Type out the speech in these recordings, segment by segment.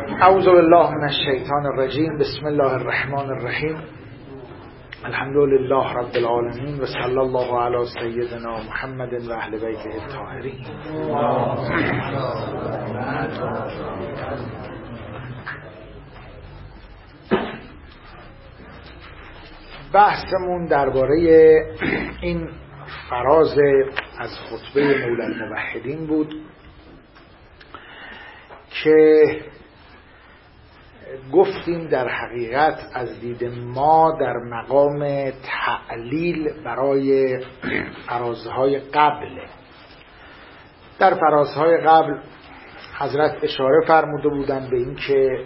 اعوذ بالله من الشیطان الرجیم. بسم الله الرحمن الرحیم. الحمد لله رب العالمین و صلی الله علی سیدنا محمد و اهل بیته الطاهرین. بحثمون درباره این فراز از خطبه مولا الموحدین بود که گفتیم در حقیقت از دید ما در مقام تعلیل برای فرازهای قبل. در فرازهای قبل حضرت اشاره فرموده بودند به این که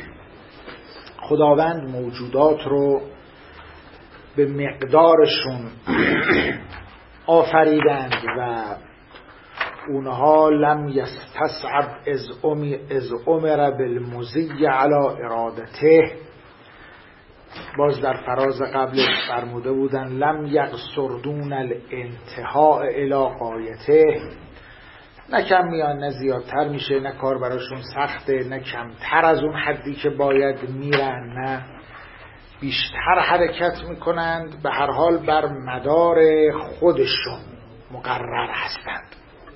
خداوند موجودات رو به مقدارشون آفریدند و اونها لم یستصعب از امر بالمضی علی ارادته. باز در فراز قبلش فرموده بودن لم یقصرون الانتهاء الی غایته. نه کم میان نه زیادتر میشه، نه کار براشون سخته، نه کمتر از اون حدی که باید میرن، نه بیشتر حرکت میکنند. به هر حال بر مدار خودشون مقرر هستند.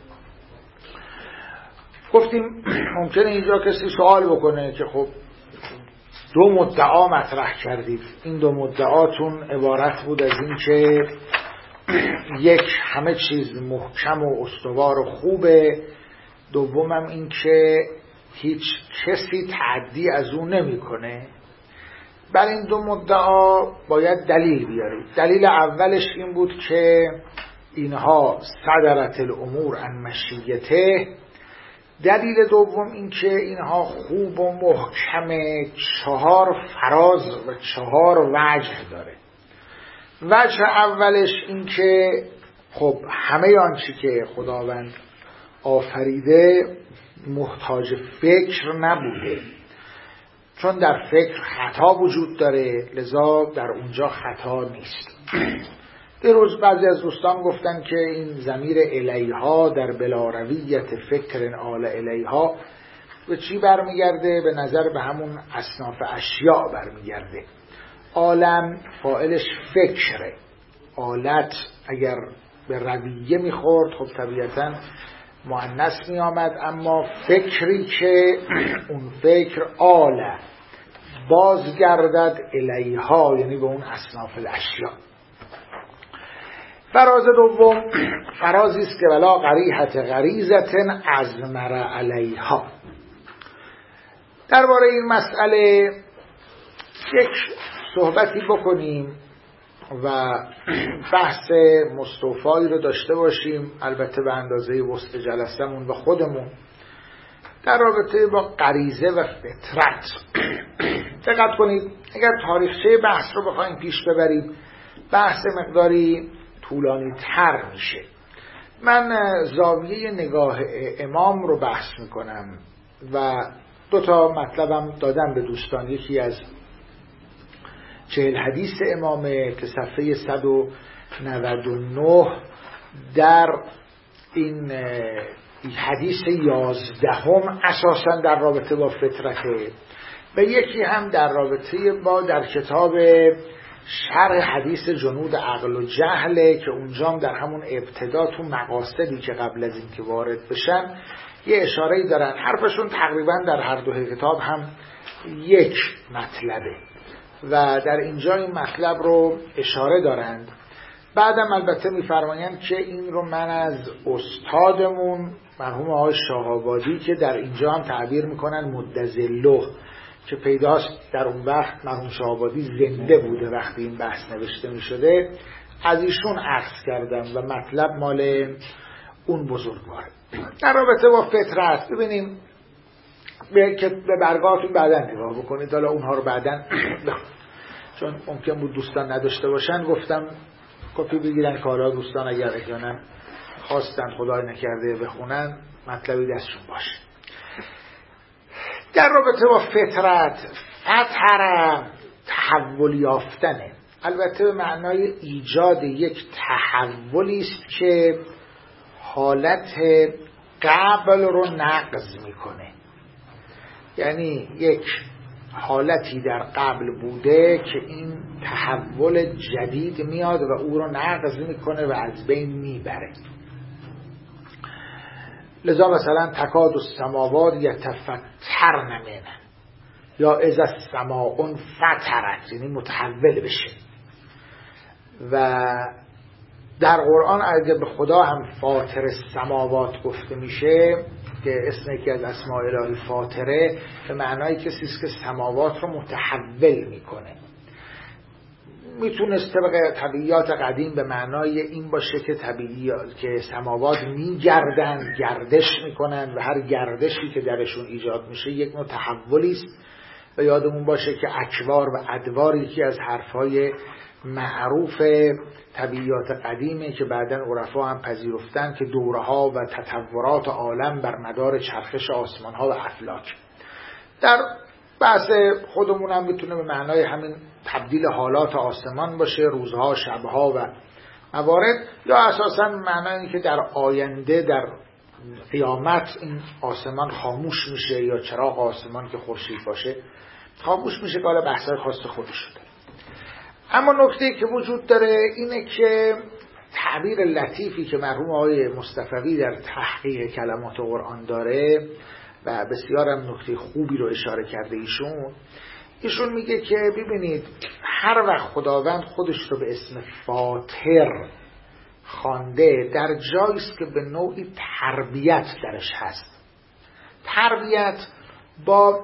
گفتیم ممکنه اینجا کسی سوال بکنه که خب دو مدعا مطرح کردید، این دو مدعاتون عبارت بود از این که یک همه چیز محکم و استوار و خوبه، دومم این که هیچ کسی تعدی از اون نمی کنه. بر این دو مدعا باید دلیل بیارید. دلیل اولش این بود که اینها صدرت الامور عن مشیته. دلیل دوم این که اینها خوب و محکم 4 فراز و 4 وجه داره. وجه اولش این که خب همه آنچه که خداوند آفریده محتاج فکر نبوده، چون در فکر خطا وجود داره، لذا در اونجا خطا نیست. دیروز بعضی از دوستان گفتن که این ضمیر الیها در بلارویت فکر آل الیها به چی برمیگرده؟ به نظر به همون اصناف اشیاء برمیگرده. عالم فاعلش فکره. آلت اگر به رویه میخورد خب طبیعتا مؤنث میآمد، اما فکری که اون فکر آله بازگردد الیها، یعنی به اون اصناف الاشیاء. فراز دوم فرازی است که ولا قریحت غریزة ازمر علیها. درباره این مسئله یک صحبتی بکنیم و بحث مستوفایی رو داشته باشیم، البته به اندازه وسط جلسمون و خودمون، در رابطه با غریزه و فطرت. دقت کنید، اگر تاریخچه بحث رو بخوایم پیش ببریم بحث مقداری طولانی تر میشه. من زاویه نگاه امام رو بحث میکنم و 2 مطلبم دادم به دوستان. یکی از 40 حدیث امامه که صفحه 199 در این حدیث 11 اساسا در رابطه با فطرته، و یکی هم در رابطه با در کتاب شرح حدیث جنود عقل و جهله که اونجا در همون ابتدا تو مقاصدی که قبل از این که وارد بشن یه اشاره‌ای دارن. حرفشون تقریبا در هر 2 کتاب هم یک مطلبه و در اینجا این مطلب رو اشاره دارند. بعدم البته میفرمایند که این رو من از استادمون مرحوم آقای شاه‌آبادی که در اینجا هم تعبیر میکنن مدظله، که پیداست در اون وقت مرحوم شاه‌آبادی زنده بوده وقتی این بحث نوشته می شده، از ایشون عکس کردم و مطلب مال اون بزرگواره. در رابطه با فطرت ببینیم که به برگاهتون بعداً نگاه بکنید، حالا اونها رو بعداً چون ممکن بود دوستان نداشته باشن گفتم کپی بگیرن که حالا دوستان اگر احیانا خواستن خدای نکرده بخونن مطلبی دستشون باشه. در رابطه با فطرت، فطر تحول یافتنه، البته به معنای ایجاد یک تحولی است که حالت قبل رو نقض میکنه. یعنی یک حالتی در قبل بوده که این تحول جدید میاد و او رو نقض میکنه و از بین میبره. لذا مثلا تکاد السماوات یتفطرن منه، یا اذا السماء انفطرت، یعنی متحول بشه. و در قرآن اگه به خدا هم فاطر السماوات گفته میشه که اسم یکی از اسماء الهی فاطره، به معنای کسی است که سماوات رو متحول میکنه. میتونه طبق طبیعیات قدیم به معنای این باشه که که سماوات میگردن، گردش میکنن و هر گردشی که درشون ایجاد میشه یک نوع تحولی است. و یادمون باشه که اکوار و ادوار یکی از حرفهای معروف طبیعیات قدیمه که بعداً عرفا هم پذیرفتن که دوره‌ها و تطورات عالم بر مدار چرخش آسمان‌ها و افلاک. در بحث خودمون هم میتونه به معنای همین تبدیل حالات آسمان باشه، روزها، شبها و موارد، یا اساساً معنای این که در آینده در قیامت این آسمان خاموش میشه، یا چراغ آسمان که خورشید باشه خاموش میشه، که حالا بحث‌های خاص خودش داره. اما نکته‌ای که وجود داره اینه که تعبیر لطیفی که مرحوم آقای مصطفوی در تحقیق کلمات قرآن داره و بسیار هم نکته خوبی رو اشاره کرده ایشون میگه که ببینید هر وقت خداوند خودش رو به اسم فاطر خوانده در جایی است که به نوعی تربیت درش هست. تربیت با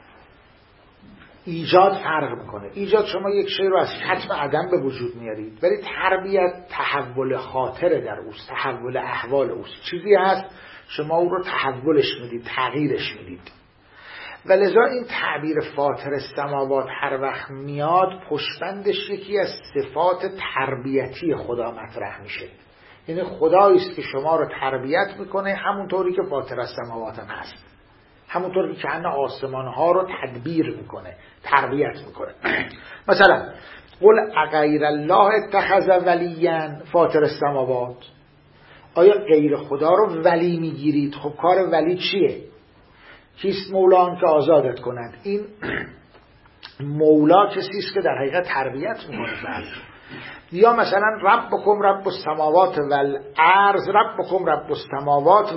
ایجاد فرق میکنه. ایجاد شما یک شی رو از کتم عدم به وجود میارید، ولی تربیت تحول خاطر در اوست، تحول احوال اوست. چیزی هست شما او رو تحولش میدید، تغییرش میدید. و لذا این تعبیر فاطر السماوات هر وقت میاد پشتبندش یکی از صفات تربیتی خدا مطرح میشه. یعنی خدایی است که شما رو تربیت میکنه، همونطوری که فاطر السماوات هم هست، همونطوری که انه آسمان ها رو تدبیر میکنه، تربیت میکنه. مثلا قل اغیر الله اتخذ ولیا فاطر السماوات، آیا غیر خدا رو ولی میگیرید؟ خب کار ولی چیه؟ کیست مولان که آزادت کنند؟ این مولا کسی است که در حقیقت تربیت میکنه. یا مثلا ربکم رب السماوات والارض، ربکم رب السماوات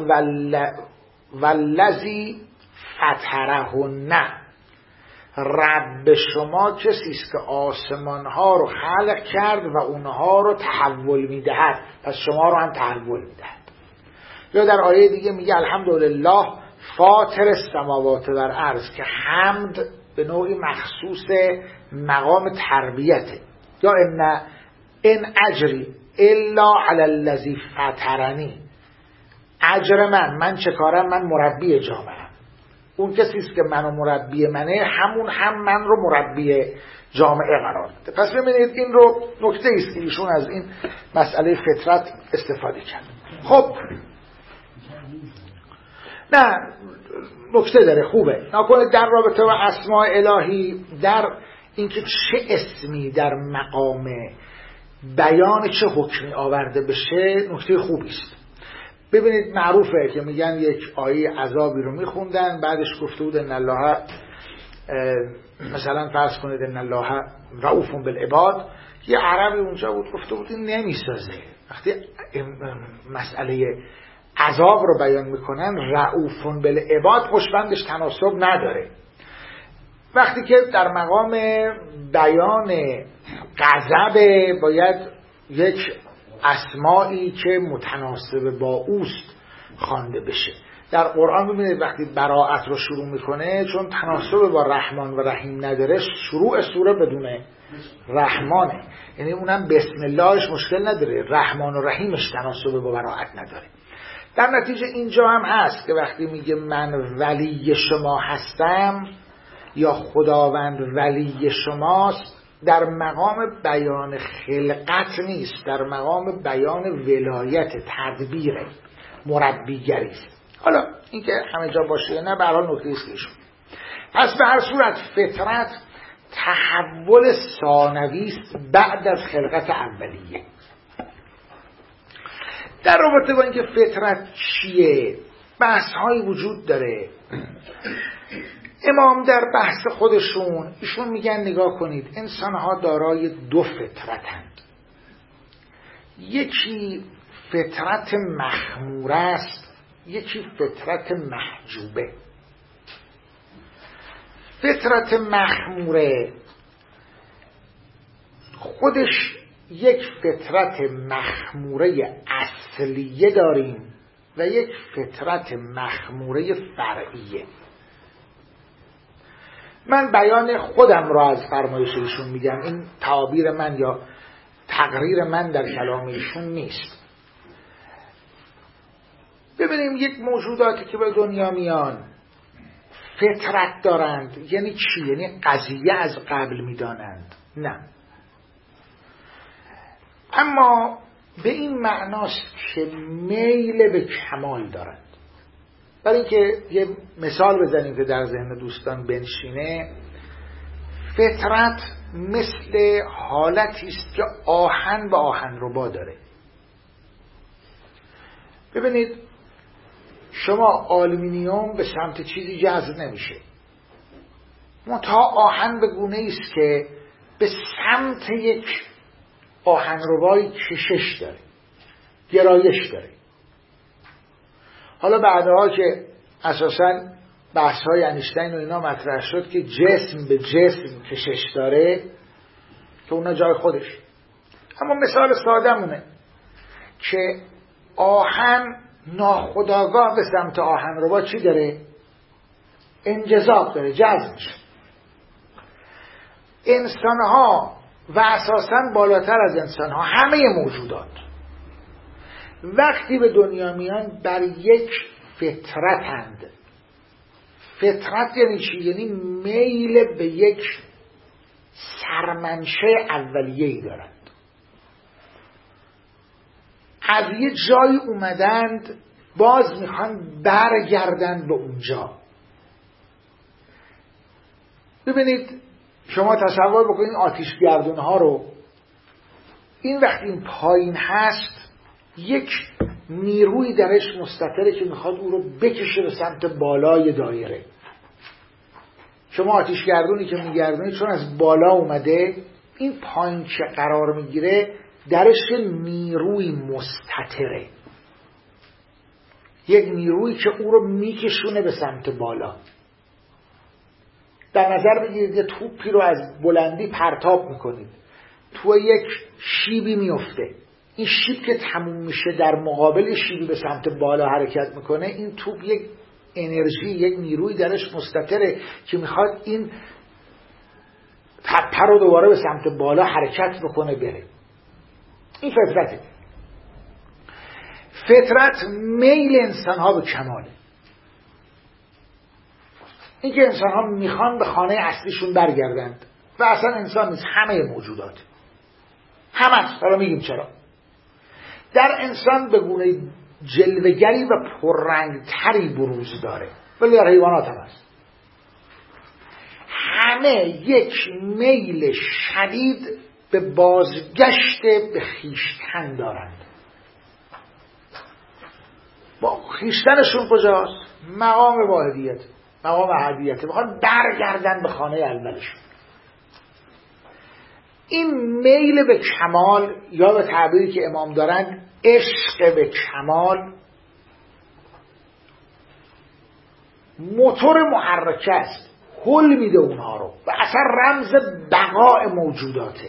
والذی فطرهن، رب شما کسی است که آسمان ها رو خلق کرد و اونها رو تحول میدهد، پس شما رو هم تحول میدهد. یا در آیه دیگه میگه الحمدلله فاطر السماوات والارض، که حمد به نوعی مخصوص مقام تربیته. یا ان اجری الا علی الذی فطرنی، اجر من چه کارم؟ من مربی جامعه. اون کسی است که منو مربی منه، همون هم من رو مربی جامعه قرار میده. پس ببینید این رو نکته است که ایشون از این مسئله فطرت استفاده کرد. خب نه نکته داره، خوبه نکنه در رابطه با اسماء الهی، در اینکه چه اسمی در مقام بیان چه حکمی آورده بشه نکته خوبی است. ببینید معروفه که میگن یک آیه عذابی رو میخوندن، بعدش گفته بود ان الله، مثلا فرض کنید ان الله رؤوف بالعباد، یه عربی اونجا بود گفته بود این نمیسازه. وقتی مسئله عذاب رو بیان میکنن رؤوف بالعباد پشتبندش تناسب نداره. وقتی که در مقام بیان غضب باید یک اسمایی که متناسب با اوست خوانده بشه. در قرآن ببینید وقتی براءت رو شروع میکنه، چون تناسب با رحمان و رحیم نداره، شروع سوره بدون رحمانه، یعنی اونم بسم اللهش مشکل نداره، رحمان و رحیمش تناسب با براءت نداره. در نتیجه اینجا هم هست که وقتی میگه من ولی شما هستم یا خداوند ولی شماست، در مقام بیان خلقت نیست، در مقام بیان ولایت، تدبیر، مربیگری است. حالا اینکه همه جا باشه نه، به هر حال نکته است ایشون. پس به هر صورت فطرت تحول ثانوی است بعد از خلقت اولیه. در رابطه با اینکه فطرت چیه بحث هایی وجود داره. امام در بحث خودشون ایشون میگن نگاه کنید انسانها دارای دو فطرتند. یکی فطرت مخموره است، یکی فطرت محجوبه. فطرت مخموره خودش یک فطرت مخموره اصلیه داریم و یک فطرت مخموره فرعیه. من بیان خودم را از فرمایش ایشون میگم، این تعابیر من یا تقریر من در کلام ایشون نیست. ببینیم یک موجوداتی که به دنیا میان فطرت دارند یعنی چی؟ یعنی قضیه از قبل میدانند؟ نه، اما به این معناست که میل به کمال دارند. برای اینکه یه مثال بزنیم که در ذهن دوستان بنشینه، فطرت مثل حالتی است که آهن به آهنربا داره. ببینید شما آلومینیوم به سمت چیزی جذب نمیشه، منتها آهن به گونه‌ای است که به سمت یک آهنربایی کشش داره، گرایش داره. حالا بعدها که اساساً بحث‌های انیشتین و اینا مطرح شد که جسم به جسم کشش داره که اونا جای خودش، اما مثال ساده‌مونه که آهن ناخودآگاه به سمت آهنربا چی داره؟ انجذاب داره، جذب میشه. انسان‌ها و اساساً بالاتر از انسان‌ها همه موجودات وقتی به دنیا میان بر یک فطرتند. فطرت یعنی چی؟ یعنی میل به یک سرمنشه اولیه‌ای دارند. از یه جایی اومدند باز میخوان برگردند به اونجا. ببینید شما تصور بکنید آتش گردون ها رو، این وقتی این پایین هست یک نیروی درش مستتره که میخواد او رو بکشه به سمت بالای دایره. شما آتش گردونی که میگردونید چون از بالا اومده، این پایین که قرار میگیره درش نیروی مستتره، یک نیرویی که او رو میکشونه به سمت بالا. در نظر بگیرید یه توپی رو از بلندی پرتاب میکنید، تو یک شیبی میفته، این شیب که تموم میشه در مقابل شیبی به سمت بالا حرکت میکنه، این توپ یک انرژی، یک نیروی درش مستتره که میخواد این تپه رو دوباره به سمت بالا حرکت بکنه بره. این فطرته. فطرت میل انسان ها به کماله، این که انسان ها میخوان به خانه اصلیشون برگردند و اصلا انسان نیست، همه موجودات همه. حالا میگیم چرا. در انسان به گونه جلوه‌گری و پررنگتری بروز داره، ولی در حیوانات هم هست. همه یک میل شدید به بازگشت به خویشتن دارند. با خویشتنشون کجاست؟ مقام واحدیت، مقام احدیت، میخوان برگردن به خانه اولشون. این میل به کمال یا به تعبیری که امام دارن عشق به کمال موتور محرکه است، حل میده اونها رو و اصلا رمز بقای موجوداته.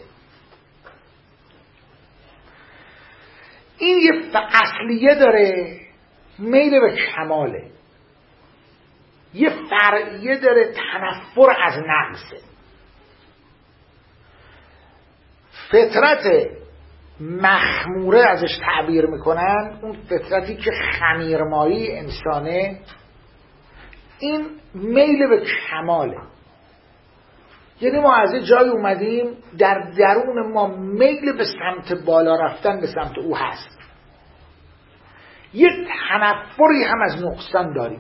این یه اصلیه داره، میل به کماله، یه فرعیه داره، تنفر از نقصه. فطرت مخموره ازش تعبیر میکنن، اون فطرتی که خمیرمایی انسانه، این میل به کماله. یعنی ما از جای اومدیم در درون ما میل به سمت بالا رفتن به سمت او هست، یک تنفری هم از نقصان داریم.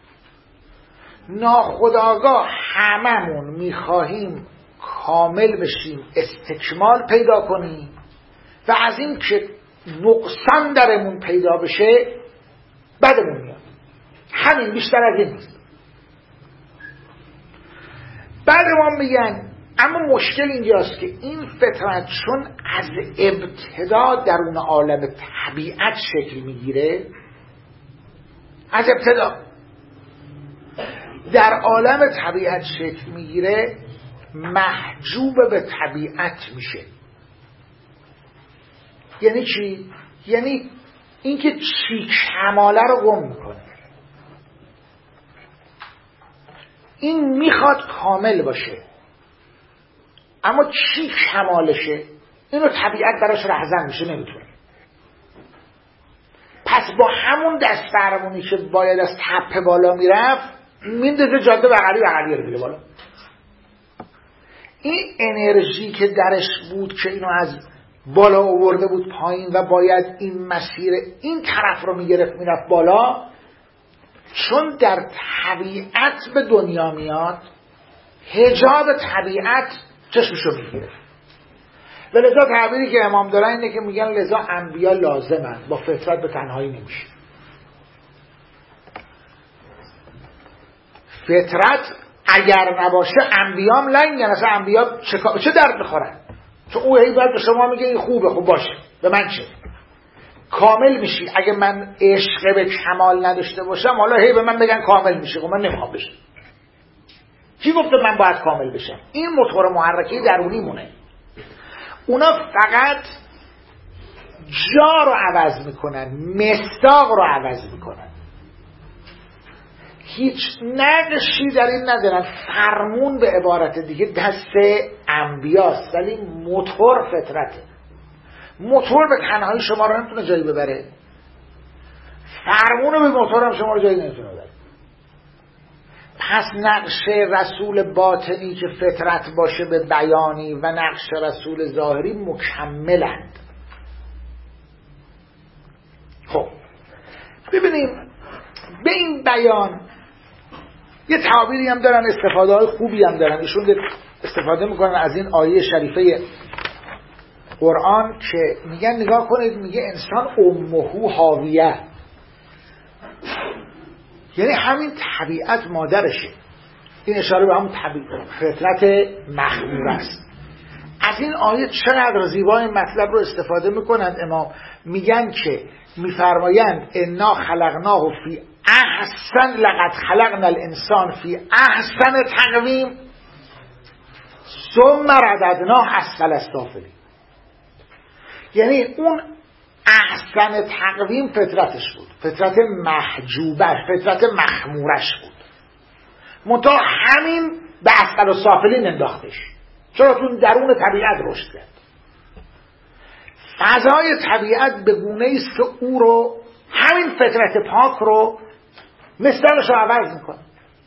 ناخودآگاه هممون میخواهیم کامل بشیم، استکمال پیدا کنیم و از این که نقصان درمون پیدا بشه بدمون میاد. همین، بیشتر از این نیست. بعد ما میگن اما مشکل اینجاست که این فطرت چون از ابتدا درون عالم طبیعت شکل میگیره، از ابتدا در عالم طبیعت شکل میگیره، محجوب به طبیعت میشه. یعنی چی؟ یعنی اینکه چی کماله رو گم میکنه. این میخواد کامل باشه، اما چی کمالشه؟ اینو طبیعت براش رهزن میشه، نمیتونه. پس با همون دست فرمونی که باید از تپه بالا میرفت، میندازه جاده بغلی رو میره بالا. این انرژی که درش بود که اینو از بالا آورده بود پایین و باید این مسیر این طرف رو میگرفت میرفت بالا، چون در طبیعت به دنیا میاد، حجاب طبیعت چشمشو میگیره. و لذا تعبیری که امام دارن اینه که میگن لذا انبیا لازمن، با فطرت به تنهایی نمیشه. فطرت اگر نباشه انبیام لنگن، اصلا انبیا چه درد بخورن؟ چون او هی باید به شما میگه این خوبه، خوب باشه، به من چه؟ کامل میشی. اگه من عشق به کمال نداشته باشم، حالا هی به من بگن کامل میشی، خب من نمیخوام بشم. کی گفته من باید کامل بشم؟ این موتور محرکه درونی مونه. اونا فقط جا رو عوض میکنن، مصداق رو عوض میکنن، هیچ نقشی در این ندارن. فرمون به عبارت دیگه دست انبیاست، ولی موتور فطرته. موتور به تنهایی شما رو نمیتونه جایی ببره، فرمون به موتور هم شما رو جایی نمیتونه ببره. پس نقش رسول باطنی که فطرت باشه به بیانی و نقش رسول ظاهری مکملند. خب ببینیم به این بیان یه تعبیری هم دارن، استفاده های خوبی هم دارن. ایشون استفاده میکنن از این آیه شریفه قرآن که میگن نگاه کنید، میگه انسان امهو حاویه، یعنی همین طبیعت مادرشه. این اشاره به همون فطرت مخمور است. از این آیه چقدر زیبا این مطلب رو استفاده میکنند امام. میگن که میفرمایند انا خلقناه فی احسن، لقد خلقنا الانسان فی احسن تقویم ثم رددناه اسفل السافلین. یعنی اون احسن تقویم فطرتش بود، فطرت محجوبش، فطرت مخمورش بود، منتها همین به اسفل السافلین انداختش. چرا؟ چون درون طبیعت رشد کرد. فضای طبیعت به گونه است که او رو، همین فطرت پاک رو، مصداقش رو عوض میکنه.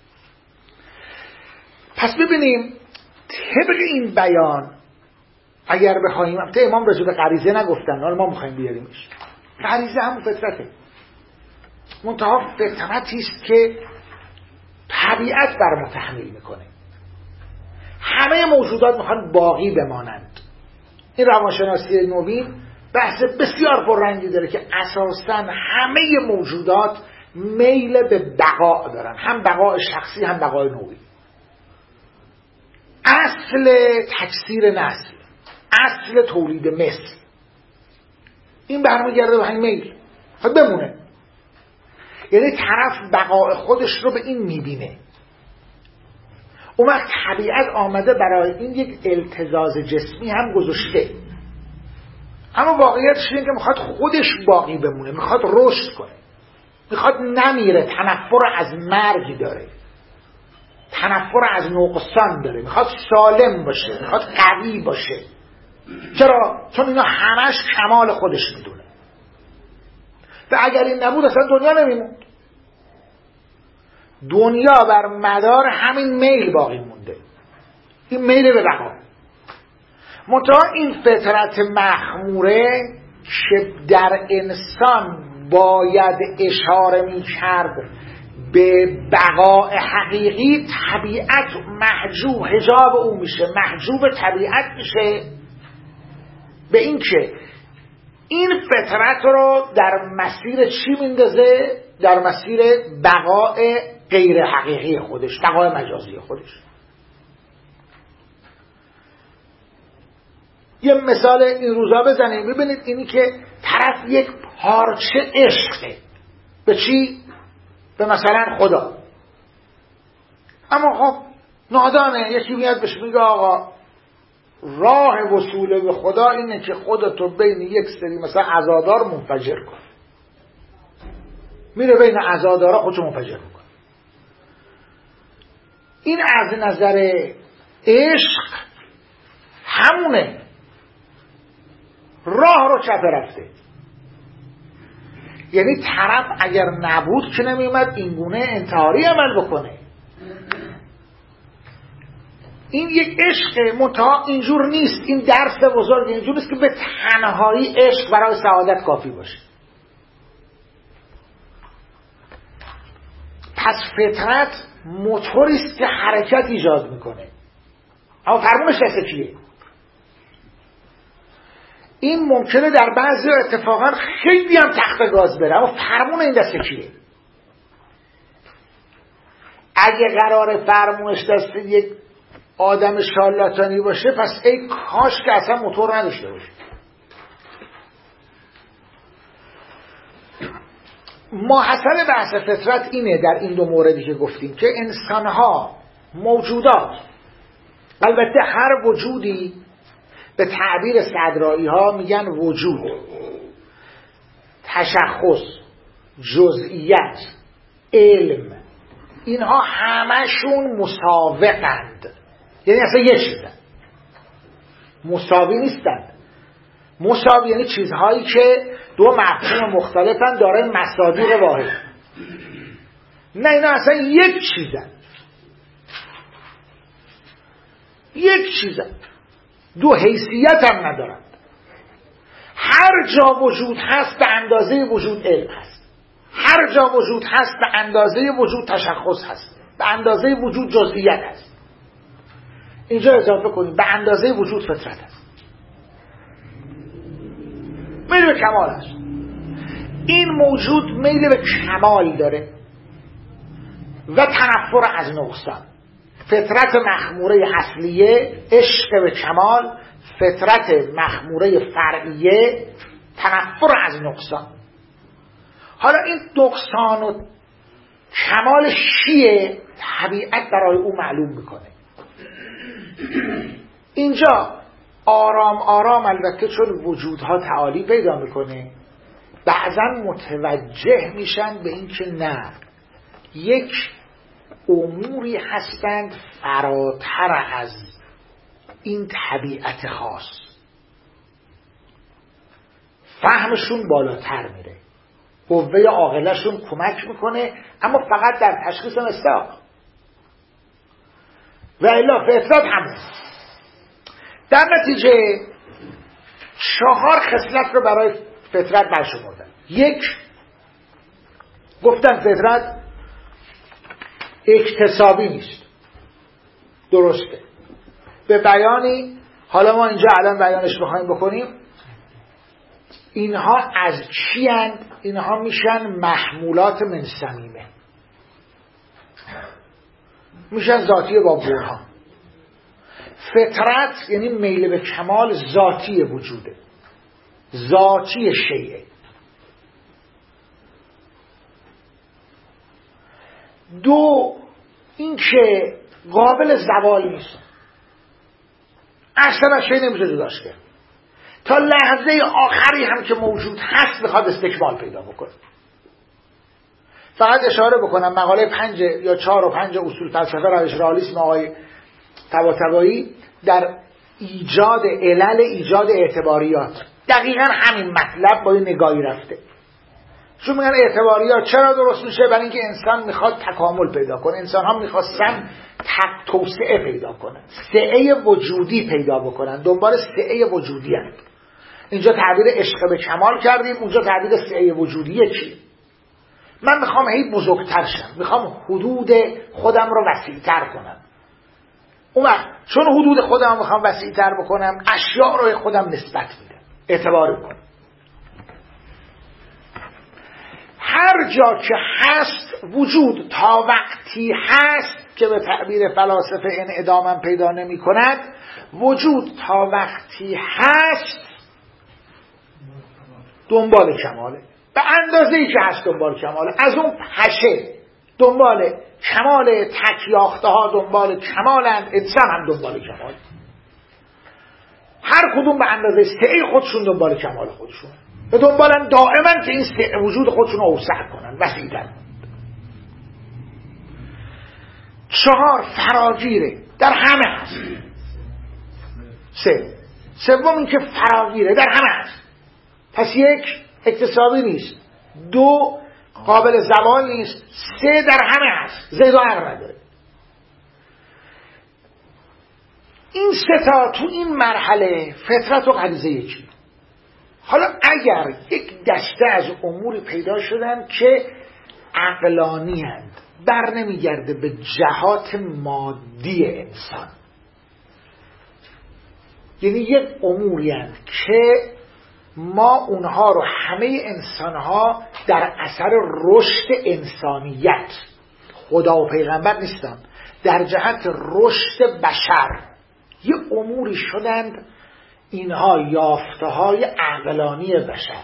پس ببینیم طبق این بیان اگر بخوایم، البته امام راجع به غریزه نگفتن، حالا ما میخوایم بیاریمش. غریزه همون فطرته، منتها فطرتی است که طبیعت بر ما تحمیل میکنه. همه موجودات میخوان باقی بمانند. این روانشناسی نوین بحث بسیار پررنگی داره که اساساً همه موجودات میل به بقا دارن، هم بقای شخصی هم بقای نوعی. اصل تکثیر نسل، اصل تولید مثل، این برمیگرده به همین میل، خود بمونه. یعنی طرف بقای خودش رو به این میبینه. اون وقت طبیعت آمده برای این یک التزاز جسمی هم گذاشته، اما واقعیتش اینه که میخواد خودش باقی بمونه، میخواد رشد کنه، میخواد نمیره، تنفر از مرگ داره، تنفر از نقصان داره، میخواد سالم باشه، میخواد قوی باشه. چرا؟ چون اینا همش کمال خودش میدونه. و اگر این نبود اصلا دنیا نمیموند. دنیا بر مدار همین میل باقی مونده، این میل به بقا. منتها این فطرت مخموره که در انسان باید اشاره می کرد به بقای حقیقی، طبیعت محجوب، حجاب او میشه، محجوب طبیعت میشه به این که این فطرت رو در مسیر چی میندازه؟ در مسیر بقای غیر حقیقی خودش، بقای مجازی خودش. یه مثال این روزا بزنیم ببینید اینی که طرف یک پارچه عشقه به چی؟ به مثلا خدا، اما خب نادانه. یکی میاد بهش میگه آقا راه وصول به خدا اینه که خودتو بین یک سری مثلا عزادار منفجر کن. میره بین عزادارا خودشو منفجر کن. این از نظر عشق همونه، راه رو چپ رفته. یعنی طرف اگر نبود که نمیومد اینگونه انتحاری عمل بکنه. این یک عشق منتها اینجور نیست. این درس بزرگ اینجور نیست که به تنهایی عشق برای سعادت کافی باشه. پس فطرت موتوریست که حرکت ایجاد میکنه، اما فرمونش دست کیه؟ این ممکنه در بعضی اتفاقا خیلی هم تخت گاز بره، اما فرمون این دست کیه؟ اگه قرار فرمونش دست یک آدم شارلاتانی باشه پس ای کاش که اصلا موتور نداشته باشه. ماحصل بحث فطرت اینه در این دو موردی که گفتیم که انسانها موجودات، البته هر وجودی به تعبیر صدرایی ها میگن وجود، تشخص، جزئیت، علم، اینها همشون مساوقند. یعنی اصلا یه چیزن، مساوی نیستن. مساوی یعنی چیزهایی که دو مفهوم مختلفن دارن مصادیق واحد. نه، اینا اصلا یک چیزن، یک چیزن، دو حیثیت هم ندارن. هر جا وجود هست به اندازه وجود علم هست، هر جا وجود هست به اندازه وجود تشخص هست، به اندازه وجود جزئیت هست. اینجا اضافه کنیم به اندازه وجود فطرت هست، میل به کمال هست. این موجود میل به کمال داره و تنفر از نقصان. فطرت مخموره اصلیه عشق به کمال، فطرت مخموره فرعیه تنفر از نقصان. حالا این نقصان و کمال چیه؟ طبیعت برای او معلوم میکنه. اینجا آرام آرام البته چون وجودها تعالی پیدا میکنه بعضا متوجه میشن به این که نه، یک اموری هستند فراتر از این طبیعت خاص. فهمشون بالاتر میره، قوه عاقله‌شون کمک میکنه، اما فقط در تشخیص مصداق. و الا فطرت همون. در نتیجه 4 خصلت رو برای فطرت برشمردن. 1، گفتن فطرت اکتسابی نیست، درسته، به بیانی. حالا ما اینجا الان بیانش بخوایم بکنیم. اینها از چی هستند؟ اینها میشن محمولات من صمیمه، میشن ذاتی با برهان. فطرت یعنی میل به کمال ذاتی وجوده، ذاتی شیء. 2، این که قابل زوال نیست، اصلا شیء نمیشه جداش کرد. تا لحظه آخری هم که موجود هست میخواد استکمال پیدا بکنه. فقط اشاره بکنم مقاله 5 یا 4 و 5 اصول فلسفه روش رئالیسم آقای طباطبایی در ایجاد علل ایجاد اعتباریات دقیقا همین مطلب با یه نگاهی رفته. چون میگن اعتباریات چرا درست میشه؟ برای اینکه انسان میخواد تکامل پیدا کنه، انسان ها میخواستن توسعه پیدا کنن، سعه وجودی پیدا بکنن، دنبال سعه وجودی هست. اینجا تعبیر عشق به کمال کردیم، اونجا تعبیر سعه وجودیه. چی؟ من میخوام هی بزرگتر شم، میخوام حدود خودم رو وسیع‌تر کنم. چون حدود خودم رو میخوام وسیع‌تر بکنم، اشیاء رو خودم نسبت میدم، اعتبار میکنم. هر جا که هست وجود تا وقتی هست که به تعبیر فلاسفه انعدامم پیدا نمی کند، وجود تا وقتی هست دنبال کماله، به اندازه‌ای که هست دنبال کماله. از اون پشه دنبال کمال تک یاخته ها دنبال کمالند، انسان هم دنبال کمال، هر کدوم به اندازه سعی خودشون دنبال کمال خودشون به دنبالن دائما که این وجود خودشون رو اوسع کنن، وسیع‌تر کنن. 4 فراگیره، در همه هست. 3 سوم این که فراگیره، در همه هست. پس 1 اکتسابی نیست، 2 قابل زوال نیست، 3 در همه هست، زید و عقل نداره. این 3 تا تو این مرحله فطرت و غریزه یکی. حالا اگر یک دسته از امور پیدا شدن که عقلانی هستند، بر نمیگرده به جهات مادی انسان، یعنی یک اموری هستند که ما اونها رو همه انسانها در اثر رشد انسانیت، خدا و پیغمبر نیستن، در جهت رشد بشر یه اموری شدند، اینها یافته های عقلانی بشر.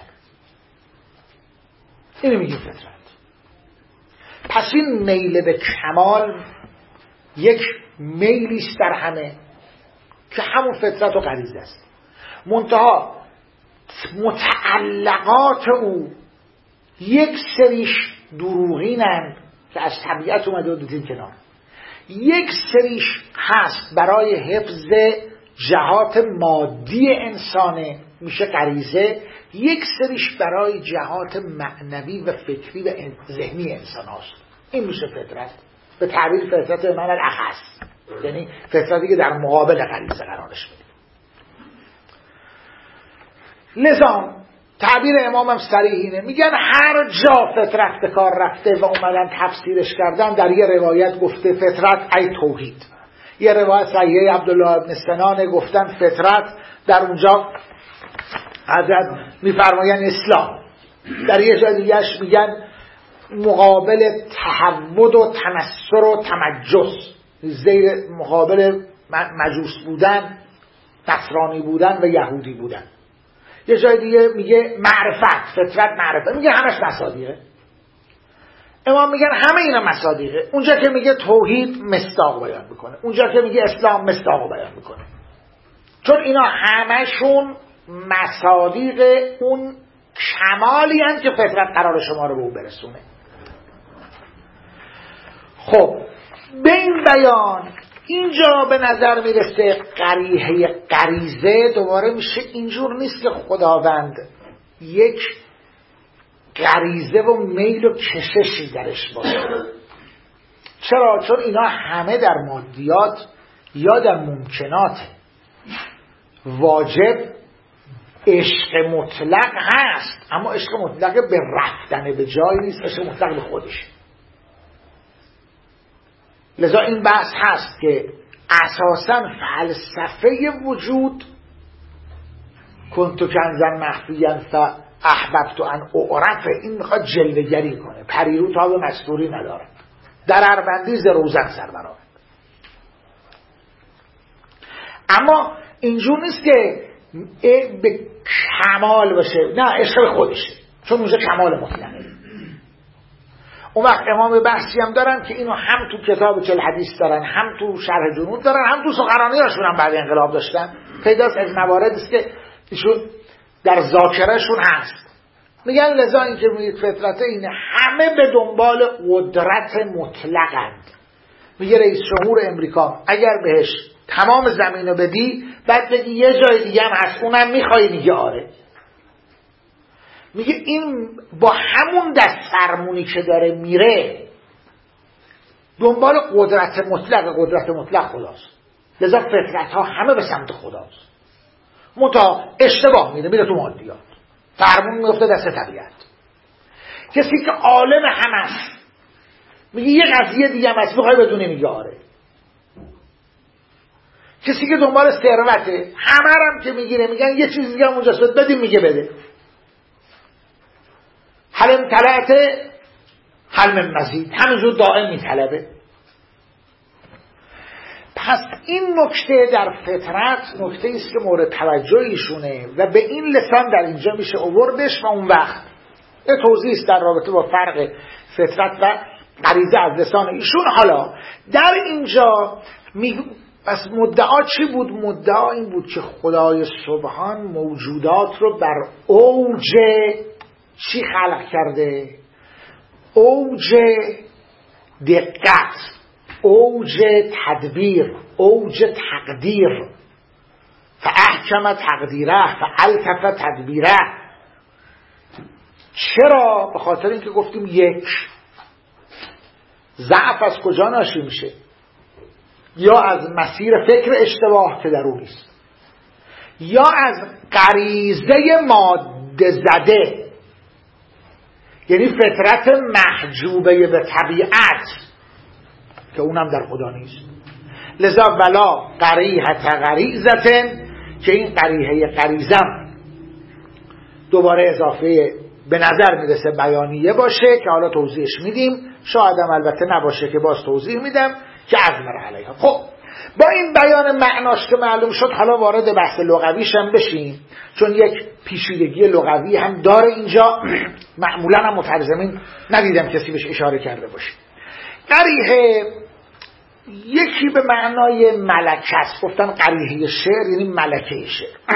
اینو میگیم فطرت. پس این میل به کمال یک میلیست در همه که همون فطرت و غریزه است. منتها متعلقات او یک سریش دروغینند که از طبیعت اومده و دیدیم کنار، یک سریش هست برای حفظ جهات مادی انسانه میشه غریزه، یک سریش برای جهات معنوی و فکری و ذهنی انسان هاست، این میشه فطرت. به تعبیر فطرت من الاخص، یعنی فطرتی که در مقابل غریزه قرارش میده. لذا تعبیر امامم صریح اینه، میگن هر جا فطرت به کار رفته و اومدن تفسیرش کردن، در یه روایت گفته فطرت ای توحید، یه روایت صحیحه عبدالله ابن سنان گفتن فطرت، در اونجا حضرت میفرماین اسلام، در یه جای دیگهش میگن مقابل تحود و تنصر و تمجس، زیر مقابل مجوس بودن، نصرانی بودن و یهودی بودن. یه جای دیگه میگه معرفت، فطرت معرفت، میگه همش مصادیقه. امام میگن همه اینا مصادیقه. اونجا که میگه توحید مصداق بیان میکنه، اونجا که میگه اسلام مصداق بیان میکنه، چون اینا همشون مصادیق اون کمالی هستند که فطرت قرار شما رو به اون برسونه. خب به این بیان اینجا به نظر میرسه قریحه غریزه دوباره میشه اینجور نیست که خداوند یک غریزه و میل و کششی درش باشه. چرا؟ چون اینا همه در مادیات یا در ممکنات. واجب عشق مطلق هست، اما عشق مطلق به رفتن به جایی نیست، عشق مطلق به خودش. لذا این بحث هست که اساساً فلسفه وجود کنتو کنزن مخفیاً فاحببت ان اعرف، این میخواد جلوه‌گری کنه، پریرو تا به مستوری نداره، در اربندی ز روزن سر برآورد. اما اینجور نیست که به کمال باشه، نه، عشق به خودشه، چون اونجا کمال مطلقه. اون وقت امام بحثی هم دارن که اینو هم تو کتاب چل حدیث دارن، هم تو شرح جنود دارن، هم تو سخنرانی هاشون هم بعد انقلاب داشتن. پیداست از مواردی است که ایشون در ذاکرهشون هست. میگن لذا این که میگه فطرت اینه، همه به دنبال قدرت مطلقند. میگه رئیس جمهور امریکا اگر بهش تمام زمینو بدی، بعد بگی یه جای دیگه هم هست اونم میخوای، میگه آره. میگه این با همون دست فرمونی که داره میره دنبال قدرت مطلق خداست. لذا فطرت ها همه به سمت خداست، منتها اشتباه میره تو مادیات، فرمون میفته دست طبیعت. کسی که عالم هم است میگه یه قضیه دیگه هم هست، میخوای بدونی، میگه آره. کسی که دنبال ثروته، همه هم که میگیره میگن یه چیز دیگه هم اونجاست بدیم، میگه بده. هل امتلأت فطرت حل مزید، همینجور دائم میطلبه. پس این نکته در فطرت نکته ایست که مورد توجه ایشونه و به این لسان در اینجا میشه آوردش و اون وقت یه توضیح است در رابطه با فرق فطرت و غریزه از لسان ایشون. حالا در اینجا پس مدعا چی بود؟ مدعا این بود که خدای سبحان موجودات رو بر اوج چی خلق کرده؟ اوج دقت، اوج تدبیر، اوج تقدیر. فاحکم تقدیره فالطف تدبیره. چرا؟ به خاطر اینکه گفتیم یک، ضعف از کجا ناشی میشه؟ یا از مسیر فکر اشتباه که در اون نیست، یا از غریزه ماده زده، یعنی فطرت محجوبه به طبیعت که اونم در خدا نیست. لذا ولا قریحة غریزة، که این قریحه غریزم دوباره اضافه به نظر میرسه بیانیه باشه که حالا توضیحش میدیم، شایدم البته نباشه که باز توضیح میدم که عزمر علیها. خب با این بیان معناش که معلوم شد، حالا وارد بحث لغویش هم بشیم، چون یک پیچیدگی لغوی هم داره اینجا. معمولا هم مترجمین ندیدم کسی بهش اشاره کرده باشه. قریحه یکی به معنای ملکه است، گفتن قریحه شعر یعنی ملکه شعر.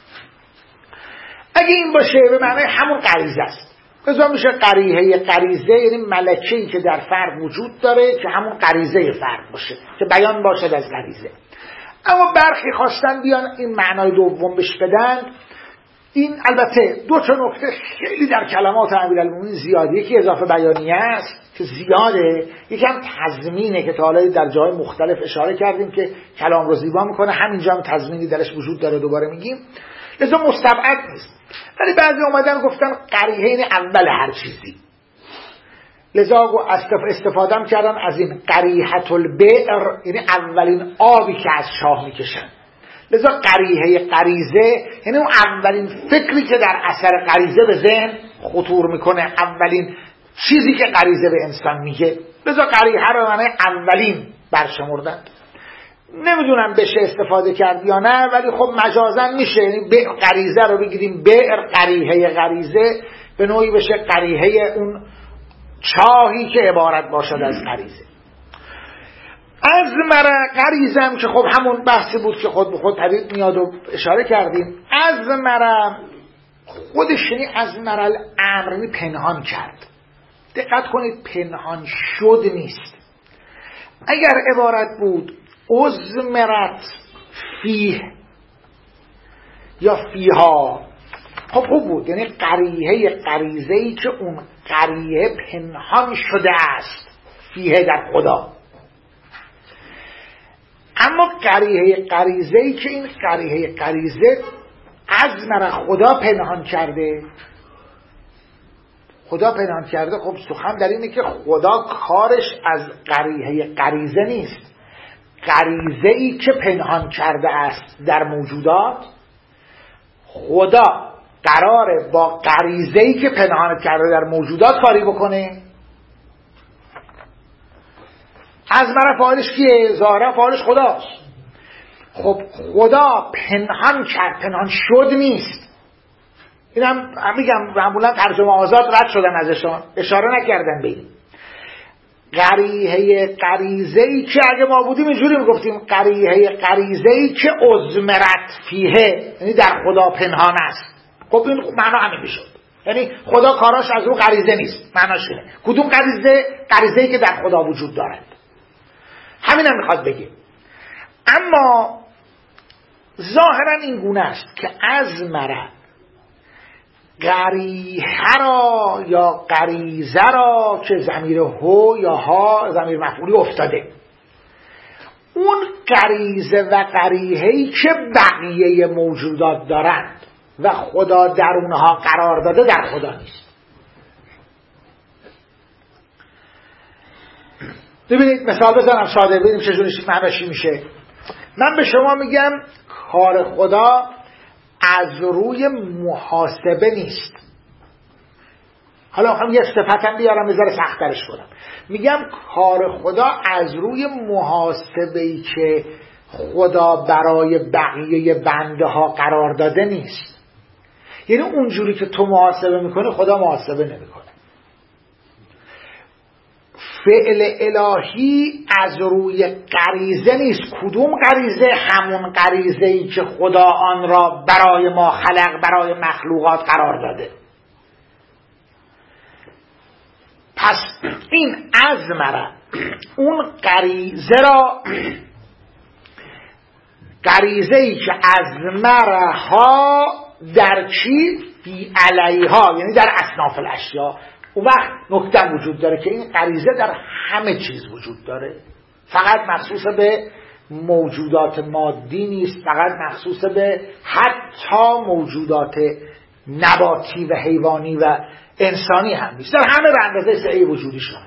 اگه این باشه به معنای همون غریزه است، لذا میشه قریحه غریزه، یعنی ملکه‌ای که در فرد وجود داره که همون غریزه فرد باشه که بیان باشد از غریزه. اما برخی خواستن بیان این معنای دوم بهش بدن. این البته دو تا نکته خیلی در کلمات امیرالمومنین زیاده، یکی اضافه بیانیه است که زیاده، یکی هم تضمینه که تا حالا در جای مختلف اشاره کردیم که کلام رو زیبا میکنه. همینجا هم تضمینی درش وجود داره، دوباره میگیم، لذا مستبعد نیست. ولی بعضی اومدن گفتن قریحه این اول هر چیزی، لذا استفاده کردن از این قریحة البئر، یعنی اولین آبی که از چاه میکشن. لذا قریحه غریزه یعنی اون اولین فکری که در اثر غریزه به ذهن خطور میکنه، اولین چیزی که غریزه به انسان میگه. لذا قریحه رو معنی اولین برشمردن. نمیدونم بشه استفاده کرد یا نه، ولی خب مجازا میشه، یعنی غریزه رو بگیریم بئر، قریحه غریزه به نوعی بشه قریحه اون چاهی که عبارت باشد از غریزه. از مرا غریزم که خب همون بحثی بود که خود به خود پدید میاد و اشاره کردیم. از مرا خودش یعنی از مرا الامر پنهان کرد. دقت کنید، پنهان شد نیست. اگر عبارت بود ازمرت فیه یا فیها، خب خوب بود، یعنی قریحه غریزه‌ای که اون قریحه پنهان شده است فیه در خدا. اما قریحه غریزه‌ای که این قریحه غریزه از مرا خدا پنهان کرده، خدا پنهان کرده. خب سخن در اینه که خدا کارش از قریحه غریزه نیست. غریزه‌ای که پنهان کرده است در موجودات، خدا قراره با غریزه‌ای که پنهان کرده در موجودات کاری بکنه. از مرا فاعلش کیه؟ ظاهرا فاعلش خداست. خب خدا پنهان کرد، پنهان شد نیست. اینم میگم معمولا ترجمه آزاد رد شدن ازشان، اشاره نکردن به این. قریحه غریزه‌ای که اگه ما بودیم اینجوری میگفتیم قریحه غریزه‌ای که ازمرت فیه، یعنی در خدا پنهان است. خب این معنا همین میشد، یعنی خدا کاراش از اون غریزه نیست. معناش اینه کدوم غریزه؟ غریزه‌ای که در خدا وجود دارد. همین هم میخواد بگه. اما ظاهرا این گونه است که از مرا قریحه را یا غریزه را که ضمیر هو یا ها ضمیر مفعولی افتاده، اون غریزه و قریحه‌ای که بقیه موجودات دارند و خدا در اونها قرار داده در خدا نیست. ببینید مثال بزنم ساده ببینیم چجوری معنی میشه. من به شما میگم کار خدا از روی محاسبه نیست. حالا میخوام یه صفتم بیارم یه ذره سخت‌ترش کنم. میگم کار خدا از روی محاسبه‌ای که خدا برای بقیه بنده ها قرار داده نیست. یعنی اونجوری که تو محاسبه میکنی خدا محاسبه نمیکنه. فعل الهی از روی غریزه نیست. کدوم غریزه؟ همون غریزه‌ای که خدا آن را برای ما خلق، برای مخلوقات قرار داده. پس این ازمره اون غریزه را، غریزه‌ای که ازمره ها در چی؟ فی علیها، یعنی در اصناف الاشیا. اون وقت نکته وجود داره که این غریزه در همه چیز وجود داره، فقط مخصوص به موجودات مادی نیست، فقط مخصوص به حتی موجودات نباتی و حیوانی و انسانی هم نیست، در همه به اندازه سعی وجودیشون.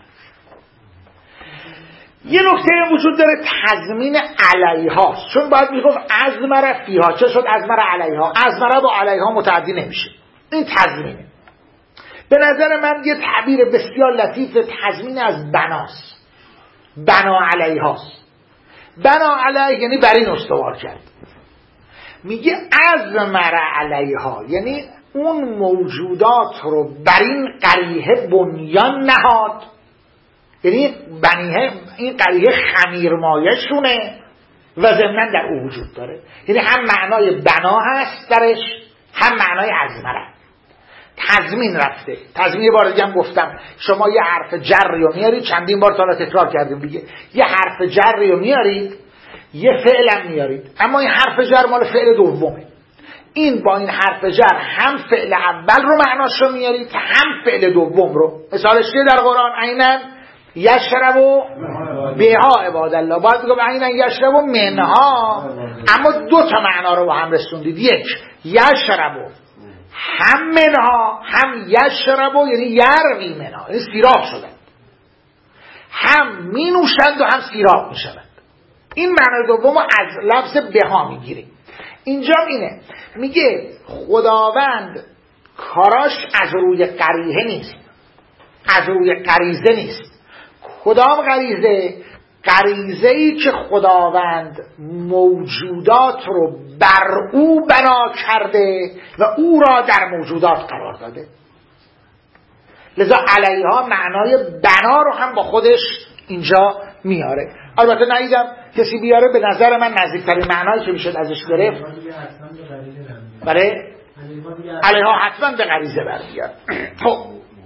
یه نکته وجود داره تضمین علیها، چون باید میگفت ازمره فیها. چه شد ازمره علیها؟ ازمره با علیها متعدی نمیشه، این تضمینه. به نظر من یه تعبیر بسیار لطیف تضمین از بناست. بنا علیهاست. بنا علیه یعنی بر این استوار کرد. میگه ازمره علیها یعنی اون موجودات رو بر این قریحه بنیان نهاد، یعنی بنیه این قریحه خمیرمایه شونه و ضمناً در او وجود داره. یعنی هم معنای بنا هست درش، هم معنای ازمره. تضمین رفته. تضمین یه بار دیگه هم گفتم، شما یه حرف جری رو میارید، چندین بار تا حالا تکرار کردیم دیگه، یه حرف جری رو میارید، یه فعل هم میارید، اما این حرف جر مال فعل دومه. این با این حرف جر هم فعل اول رو معناش رو میارید، هم فعل دوم رو. مثالش چیه در قرآن؟ عینن یشربو بها عباد الله. باید بگم عینن یشربو منها، اما دو تا معنا رو با هم رسوندید. یک یشربو هم منها، هم یشربو یعنی یروی منها، یعنی سیراب شدن، هم می نوشند و هم سیراب می شوند. این معنی دوم رو از لفظ بها میگیریم. اینجا اینه، میگه خداوند کاراش از روی قریحه نیست، از روی غریزه نیست. کدام غریزه؟ غریزه‌ای که خداوند موجودات رو بر او بنا کرده و او را در موجودات قرار داده. لذا علیها معنای بنا رو هم با خودش اینجا میاره. البته ندیدم کسی بیاره به نظر من نزدیکترین معنایی که میشد ازش گرفت برای علیها حتما به غریزه برمیگرد. خب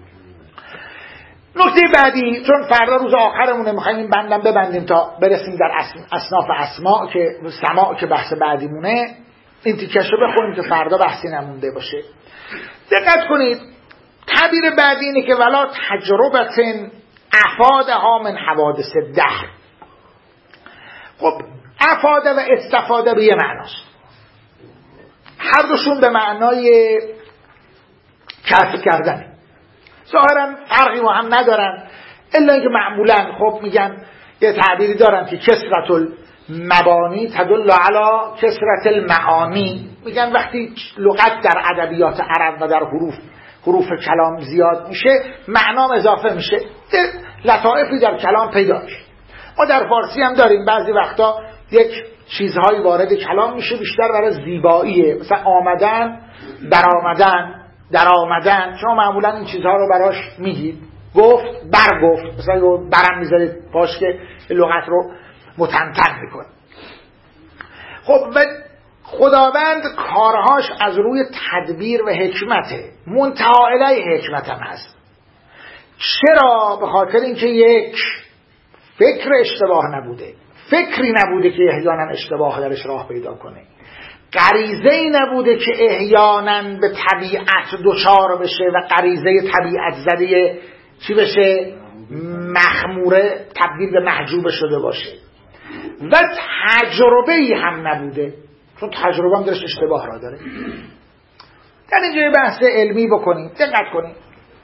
نکته بعدی، چون فردا روز آخرمونه میخوایم این بندم ببندیم تا برسیم در اصناف اسماء که سماع که بحث بعدیمونه، این تیکش رو بخونیم که فردا بحثی نمونده باشه. دقت کنید تعبیر بعدی اینه که ولا تجربتن افادها من حوادث الدهر. خب افاده و استفاده به یه معناست، هر دوشون به معنای کسب کردن، ظاهرا فرقی با هم ندارن، الا اینکه معمولا خب میگن یه تعبیری دارن که کثرت المبانی تدل علی کثرت المعانی. میگن وقتی لغت در ادبیات عرب و در حروف کلام زیاد میشه، معنام اضافه میشه، لطائفی در کلام پیدا میشه. ما در فارسی هم داریم بعضی وقتا یک چیزهایی وارد کلام میشه بیشتر برای زیباییه، مثلا آمدن، برآمدن، در آمدن. شما معمولا این چیزها رو براش میگید. گفت، برگفت، مثلا برم میذارید باش که لغت رو متنتن میکنه. خب و خداوند کارهاش از روی تدبیر و حکمته، منتها الیه حکمت هم هست. چرا؟ به خاطر اینکه یک فکر اشتباه نبوده، فکری نبوده که احیانا اشتباه درش راه پیدا کنه، غریزه‌ای نبوده که احیانا به طبیعت دچار بشه و غریزه طبیعت زده چی بشه؟ مخموره، تبدیل به محجوب شده باشه. و تجربه‌ای هم نبوده، چون تجربه هم درش اشتباه را داره. در اینجا یه بحث علمی بکنیم، دقت کنیم.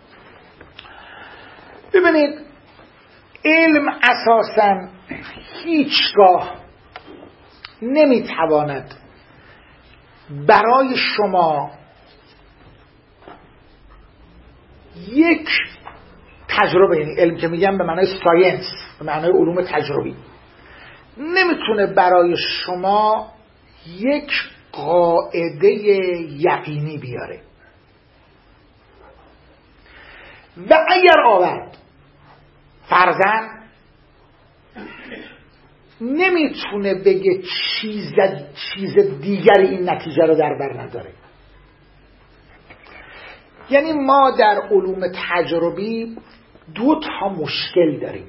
ببینید علم اساساً هیچگاه نمیتواند برای شما یک تجربه، یعنی علم که میگم به معنای ساینس، به معنای علوم تجربی، نمیتونه برای شما یک قاعده یقینی بیاره و اگر آورد فرضاً نمیتونه بگه چیز دیگری این نتیجه رو در بر نداره. یعنی ما در علوم تجربی دو تا مشکل داریم.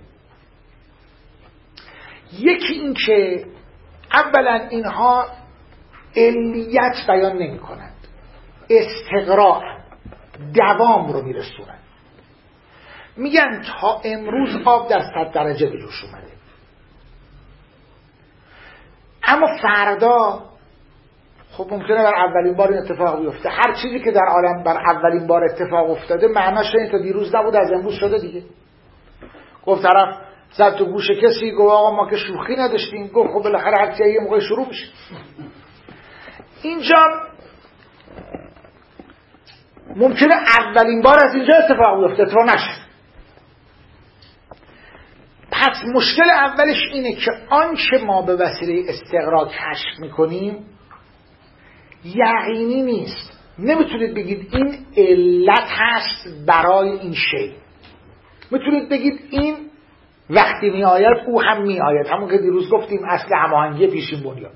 یکی این که اولا اینها علیت بیان نمی کنند، استقراء دوام رو میرسونند. میگن تا امروز آب در 100 درجه به جوش اومده، اما فردا خب ممکنه بر اولین بار این اتفاق بیفته. هر چیزی که در عالم بر اولین بار اتفاق افتاده معناش اینه تا دیروز نبود از امروز شده دیگه. گفت طرف زد تو گوش کسی، گفت آقا ما که شوخی نداشتیم. گفت خب بالاخره هر چیزی یه موقع شروع میشه. اینجا ممکنه اولین بار از اینجا اتفاق بیفته، اتفاق نشه. پس مشکل اولش اینه که آنچه ما به وسیله استقراء کشف میکنیم یقینی نیست. نمیتونید بگید این علت هست برای این شی. میتونید بگید این وقتی می آید او هم می آید، همون که دیروز گفتیم اصل هماهنگی پیشین بنیاد.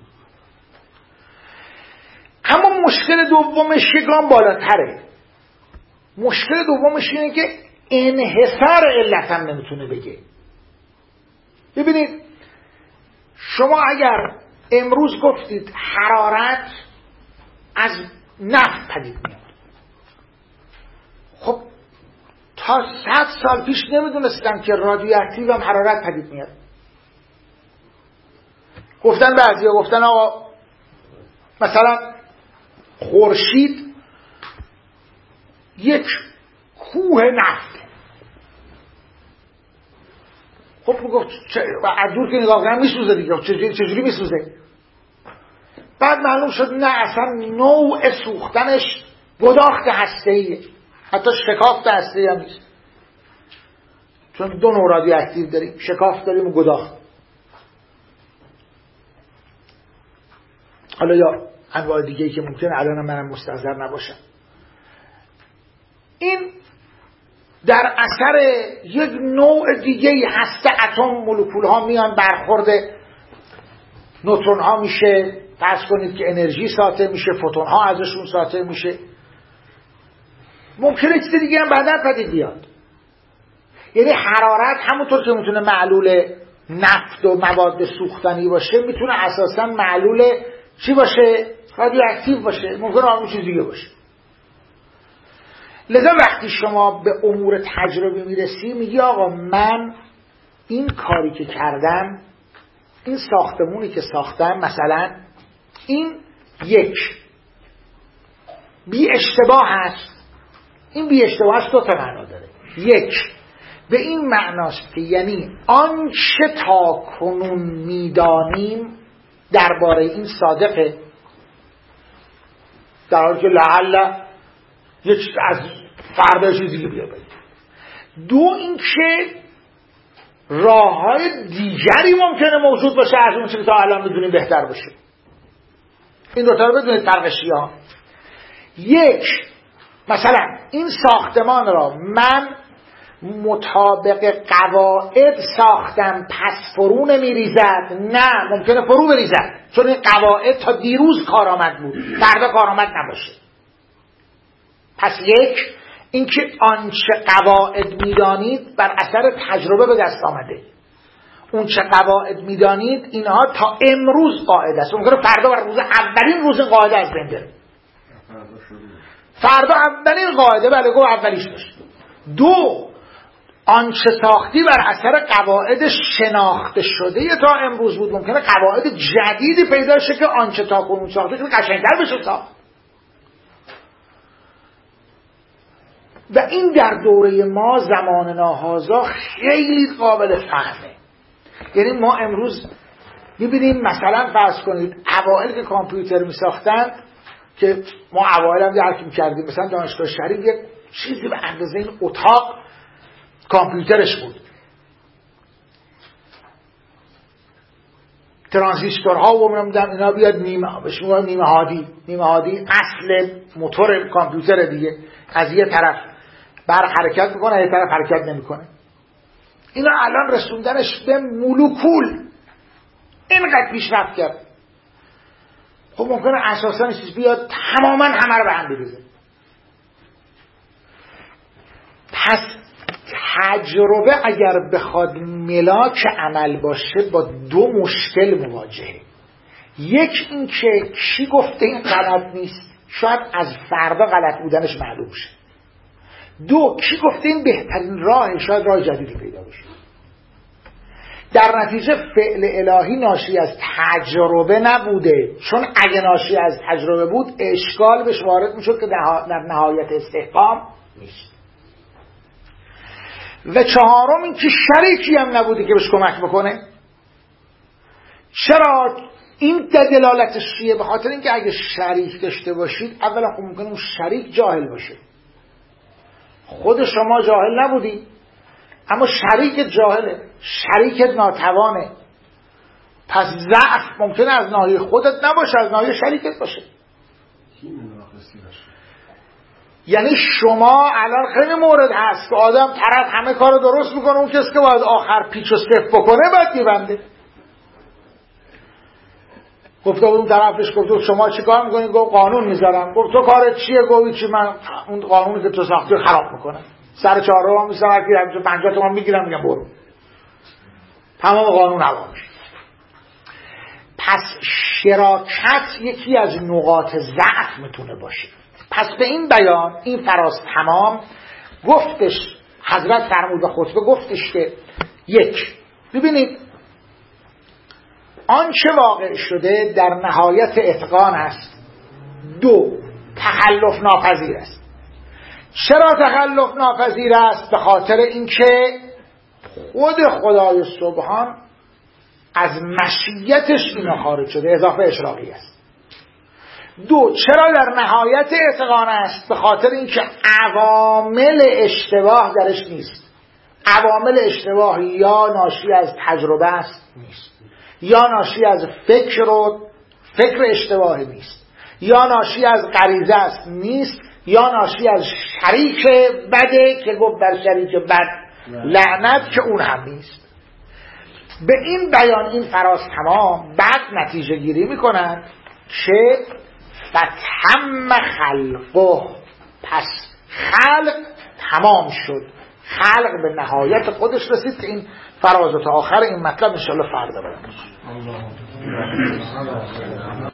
اما مشکل دومش یکم بالاتره. مشکل دومش اینه که انحصار علت هم نمیتونه بگه. ببینید شما اگر امروز گفتید حرارت از نفت پدید میاد، خب تا 100 سال پیش نمیدونستن که رادیواکتیو هم حرارت پدید میاد. گفتن بعضیا گفتن آقا مثلا خورشید یک کوه نفت. خب میگفت از دور که نگاه کنم میسوزه دیگه، چجوری میسوزه؟ بعد معلوم شد نه، اصلا نوع سوختنش گداخت هسته‌ایه، حتی شکافت هسته‌ای هم نیست، چون دو نوع رادیواکتیو داریم، شکافت داریم و گداخت. حالا یا انواع دیگه‌ای که ممکنه الان منم مستحضر نباشم. این در اثر یک نوع دیگه‌ای هسته اتم مولکول ها میان برخورد نوترون ها میشه، فرض کنید که انرژی ساطع میشه، فوتون ها ازشون ساطع میشه. ممکنه چیز دیگه هم بعدا پدید بیاد. یعنی حرارت همونطور که میتونه معلول نفت و مواد سوختنی باشه، میتونه اساسا معلول چی باشه؟ رادیواکتیو باشه، ممکنه همون چیز دیگه باشه. لذا وقتی شما به امور تجربی میرسی میگی آقا من این کاری که کردم، این ساختمونی که ساختم، مثلا این یک بی اشتباه هست. این بی اشتباه هست، دو تا معنا داره. یک به این معناست که یعنی آنچه تا کنون میدانیم درباره این صادقه، در حالی که لعل یک از فردا چیزی بیاد. دو این که راه‌های دیگری ممکنه موجود باشه از اون چیزی که تا الان میدونیم بهتر باشه. این دو تا رو بدونید فرقشی ها. یک، مثلا این ساختمان را من مطابق قواعد ساختم پس فرو نمیریزد. نه، ممکنه فرو بریزد، چون این قواعد تا دیروز کارآمد بود، فردا کارآمد نباشه. پس یک، اینکه آنچه قواعد میدانید بر اثر تجربه به دست آمده. اون چه قواعد میدانید اینها تا امروز قاعده است. ممکنه فردا بر روز اولین روز قاعده از بین بره. فردا اولین قاعده بله گو اولیش باشه. دو، آنچه ساختی بر اثر قواعد شناخته شده تا امروز بود، ممکنه قواعد جدیدی پیدا شه که آنچه تا کنون ساخته که قشنگتر بشه ساخت. و این در دوره ما زمان ناهازا خیلی قابل فهمه. یعنی ما امروز میبینیم مثلا فرض کنید اوائل که کامپیوتر میساختن، که ما اوائل هم درک میکردیم، مثلا دانشگاه شریف یک چیزی به اندازه این اتاق کامپیوترش بود. ترانزیستورها و نمیدونم اینا بیاد نیمه هادی اصل موتور کامپیوتر دیگه، از یه طرف بر حرکت میکنه، یه طرف حرکت نمیکنه. اینا الان رسوندنش به مولکول، اینقدر پیشرفت کرد. خب ممکنه اساسا این چیز بیاد تماما همه رو به هم بریزه. پس تجربه اگر بخواد ملاک عمل باشه با دو مشکل مواجهه. یک این که کی گفته این غلط نیست، شاید از فردا غلط بودنش معلوم شه. دو کی گفته این بهترین راه، شاید راه جدیدی پیدا بشه. در نتیجه فعل الهی ناشی از تجربه نبوده، چون اگه ناشی از تجربه بود اشکال بهش وارد میشد که در نهایت استحکام نیست. و چهارم این که شریکی هم نبوده که بهش کمک بکنه. چرا این دلالتش چیه؟ به خاطر اینکه اگه شریک داشته باشید اولا خب ممکنه اون شریک جاهل باشه، خود شما جاهل نبودی اما شریک جاهله، شریک ناتوانه. پس ضعف ممکنه از ناحیه خودت نباشه، از ناحیه شریکت باشه. یعنی شما الان خیلی مورد هست که آدم طرف همه کار درست میکنه، اون کسی که باید آخر پیچ و صف بکنه باید میبنده. گفته اون طرفش گفته شما چی کار میکنی؟ گفت قانون میذارم. گفت تو کارت چیه؟ گفت چی؟ من اون قانونی که تو ساختی خراب میکنم، سر چهارراه میذارم که 50 تومن میگیرم میگم برو، تمام قانون عوام میشه. پس شراکت یکی از نقاط ضعف میتونه باشه. پس به این بیان این فراز تمام گفتش، حضرت فرمود و خطبه گفتش که یک، ببینید آنچه واقع شده در نهایت اتقان است. دو، تخلف ناپذیر است. چرا تخلف ناپذیر است؟ به خاطر اینکه خود خدای سبحان از مشیتش اینا خارج شده، اضافه اشراقی است. دو، چرا در نهایت اتقان است؟ به خاطر اینکه عوامل اشتباه درش نیست. عوامل اشتباه یا ناشی از تجربه است نیست، یا ناشی از فکر اشتباهی نیست، یا ناشی از غریزه است نیست، یا ناشی از شریک بده که گفت بر شریک بد لعنت که اون هم نیست. به این بیان این فراز تمام بعد نتیجه گیری میکنن که فتم خلقه، پس خلق تمام شد، خلق به نهایت خودش رسید که این فراز تا آخر این مطلب انشاءالله فردا بیان.